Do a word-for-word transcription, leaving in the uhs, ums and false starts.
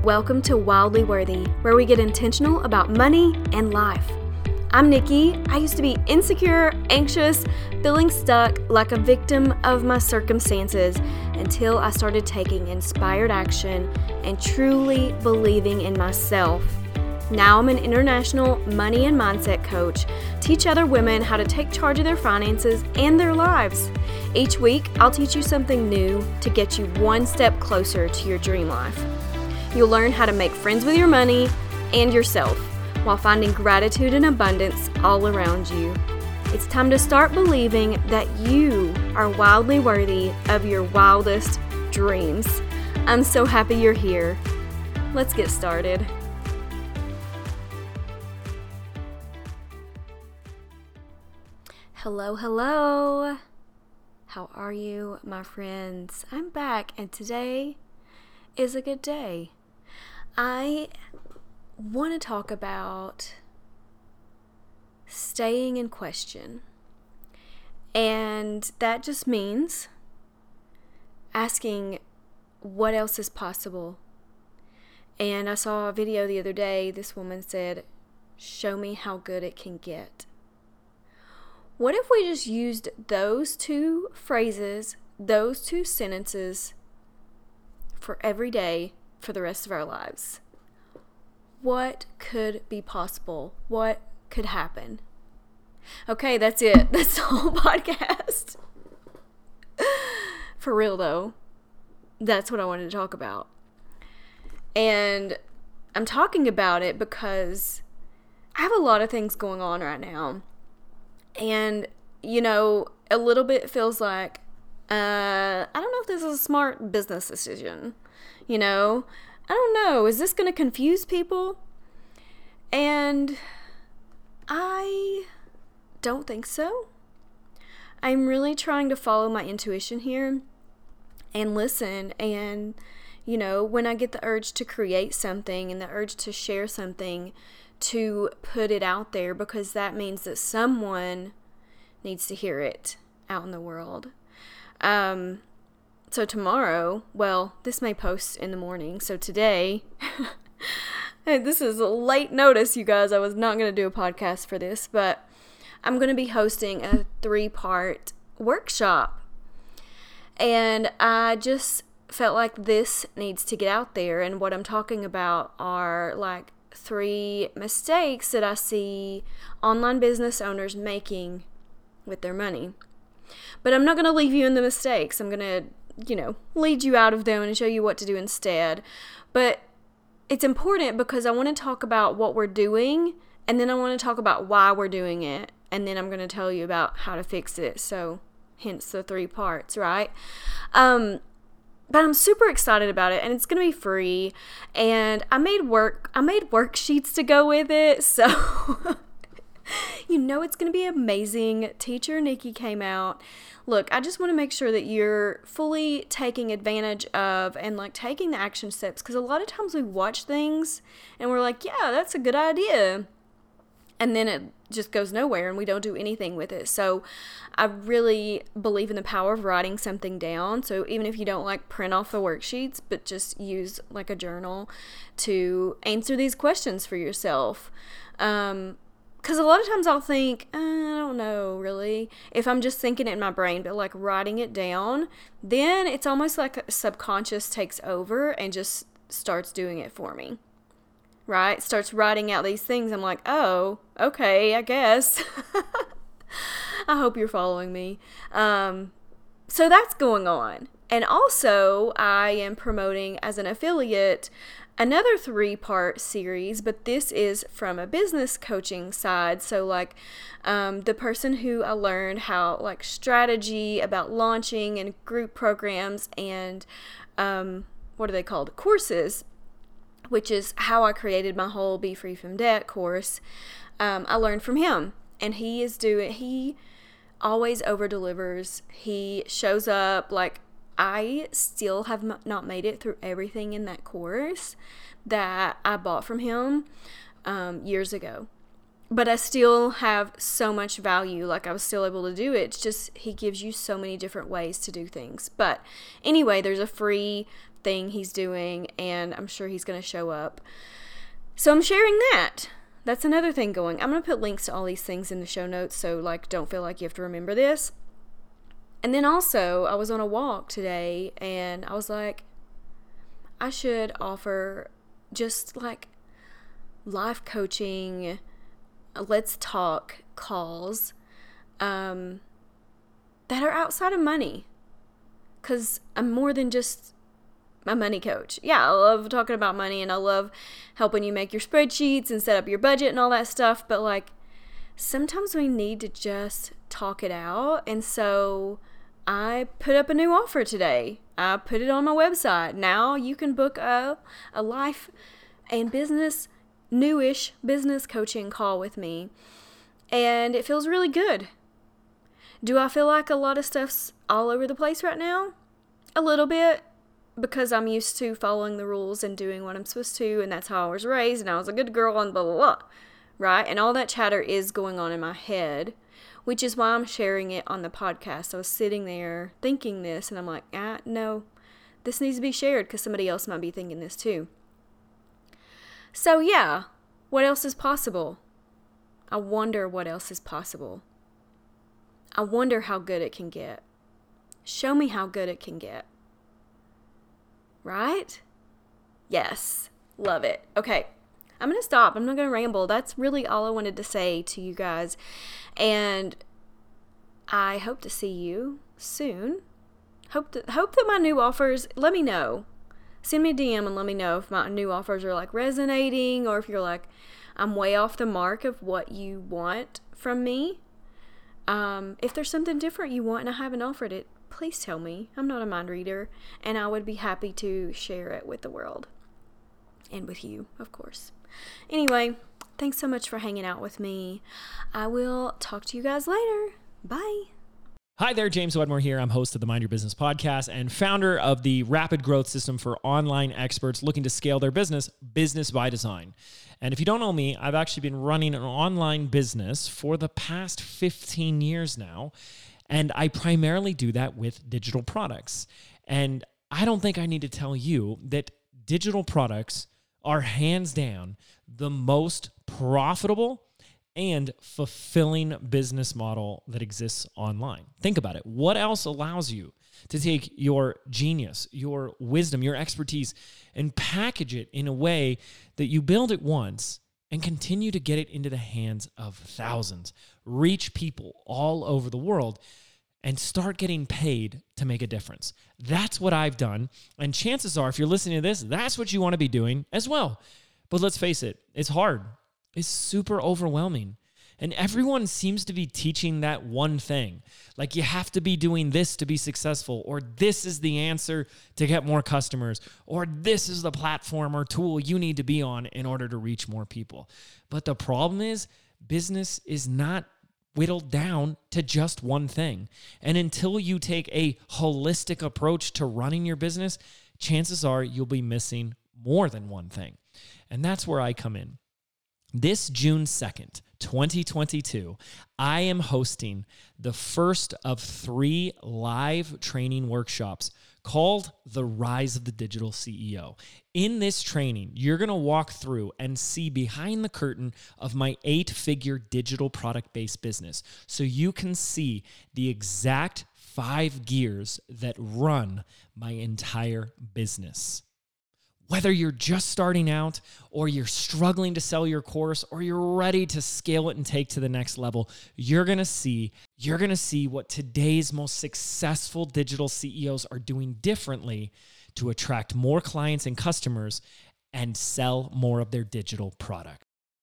Welcome to Wildly Worthy, where we get intentional about money and life. I'm Nikki. I used to be insecure, anxious, feeling stuck like a victim of my circumstances until I started taking inspired action and truly believing in myself. Now I'm an international money and mindset coach, teach other women how to take charge of their finances and their lives. Each week, I'll teach you something new to get you one step closer to your dream life. You'll learn how to make friends with your money and yourself while finding gratitude and abundance all around you. It's time to start believing that you are wildly worthy of your wildest dreams. I'm so happy you're here. Let's get started. Hello, hello. How are you, my friends? I'm back, and today is a good day. I want to talk about staying in question. And that just means asking what else is possible. And I saw a video the other day. This woman said, "Show me how good it can get." What if we just used those two phrases, those two sentences for every day for the rest of our lives? What could be possible? What could happen? Okay, that's it. That's the whole podcast. For real though, that's what I wanted to talk about. And I'm talking about it because I have a lot of things going on right now. And, you know, a little bit feels like, uh, I don't know if this is a smart business decision. You know, I don't know. Is this going to confuse people? And I don't think so. I'm really trying to follow my intuition here and listen. And, you know, when I get the urge to create something and the urge to share something, to put it out there, because that means that someone needs to hear it out in the world. Um, so tomorrow, well, this may post in the morning. So today, this is a late notice, you guys. I was not going to do a podcast for this, but I'm going to be hosting a three-part workshop. And I just felt like this needs to get out there. And what I'm talking about are like three mistakes that I see online business owners making with their money. But I'm not going to leave you in the mistakes. I'm going to, you know, lead you out of them and show you what to do instead. But it's important because I want to talk about what we're doing, and then I want to talk about why we're doing it, and then I'm going to tell you about how to fix it. So hence the three parts, right? Um, But I'm super excited about it, and it's going to be free, and I made work, I made worksheets to go with it, so you know it's going to be amazing. Teacher Nikki came out. Look, I just want to make sure that you're fully taking advantage of and like taking the action steps, because a lot of times we watch things and we're like, yeah, that's a good idea. And then it just goes nowhere and we don't do anything with it. So I really believe in the power of writing something down. So even if you don't like print off the worksheets, but just use like a journal to answer these questions for yourself. Um, because a lot of times I'll think, uh, I don't know really, if I'm just thinking it in my brain, but like writing it down, then it's almost like a subconscious takes over and just starts doing it for me. Right? Starts writing out these things. I'm like, oh, okay, I guess. I hope you're following me. Um, so that's going on. And also, I am promoting as an affiliate another three-part series, but this is from a business coaching side. So like um, the person who I learned how like strategy about launching and group programs and um, what are they called? Courses, which is how I created my whole Be Free From Debt course. Um, I learned from him, and he is doing, he always over delivers. He shows up. Like, I still have m- not made it through everything in that course that I bought from him um, years ago. but I still have so much value. Like, I was still able to do it. It's just he gives you so many different ways to do things. But anyway, there's a free thing he's doing, and I'm sure he's going to show up. So I'm sharing that. That's another thing going. I'm going to put links to all these things in the show notes, so like don't feel like you have to remember this. And then also, I was on a walk today, and I was like, I should offer just like life coaching, let's talk calls um, that are outside of money, because I'm more than just a money coach. Yeah, I love talking about money, and I love helping you make your spreadsheets and set up your budget and all that stuff, but like sometimes we need to just talk it out. And so I put up a new offer today. I put it on my website. Now you can book a, a life and business, newish business coaching call with me. And it feels really good. Do I feel like a lot of stuff's all over the place right now? A little bit, because I'm used to following the rules and doing what I'm supposed to, and that's how I was raised, and I was a good girl, and blah, blah, blah, right? And all that chatter is going on in my head, which is why I'm sharing it on the podcast. I was sitting there thinking this, and I'm like, ah, no, this needs to be shared because somebody else might be thinking this too. So yeah, what else is possible? I wonder what else is possible. I wonder how good it can get. Show me how good it can get. Right? Yes. Love it. Okay. I'm going to stop. I'm not going to ramble. That's really all I wanted to say to you guys. And I hope to see you soon. Hope to, hope that my new offers, let me know. Send me a D M and let me know if my new offers are like resonating, or if you're like, I'm way off the mark of what you want from me. Um, if there's something different you want and I haven't offered it, please tell me. I'm not a mind reader, and I would be happy to share it with the world. And with you, of course. Anyway, thanks so much for hanging out with me. I will talk to you guys later. Bye. Hi there, James Wedmore here. I'm host of the Mind Your Business podcast and founder of the Rapid Growth System for online experts looking to scale their business, Business by Design. And if you don't know me, I've actually been running an online business for the past fifteen years now. And I primarily do that with digital products. And I don't think I need to tell you that digital products are hands down the most profitable and fulfilling business model that exists online. Think about it. What else allows you to take your genius, your wisdom, your expertise, and package it in a way that you build it once and continue to get it into the hands of thousands, reach people all over the world, and start getting paid to make a difference? That's what I've done. And chances are, if you're listening to this, that's what you want to be doing as well. But let's face it, it's hard. It's super overwhelming. And everyone seems to be teaching that one thing. Like, you have to be doing this to be successful, or this is the answer to get more customers, or this is the platform or tool you need to be on in order to reach more people. But the problem is, business is not whittled down to just one thing. And until you take a holistic approach to running your business, chances are you'll be missing more than one thing. And that's where I come in. This June second, twenty twenty-two, I am hosting the first of three live training workshops called The Rise of the Digital C E O. In this training, you're going to walk through and see behind the curtain of my eight-figure digital product-based business, so you can see the exact five gears that run my entire business. Whether you're just starting out, or you're struggling to sell your course, or you're ready to scale it and take to the next level, you're going to see, you're going to see what today's most successful digital C E Os are doing differently to attract more clients and customers and sell more of their digital products.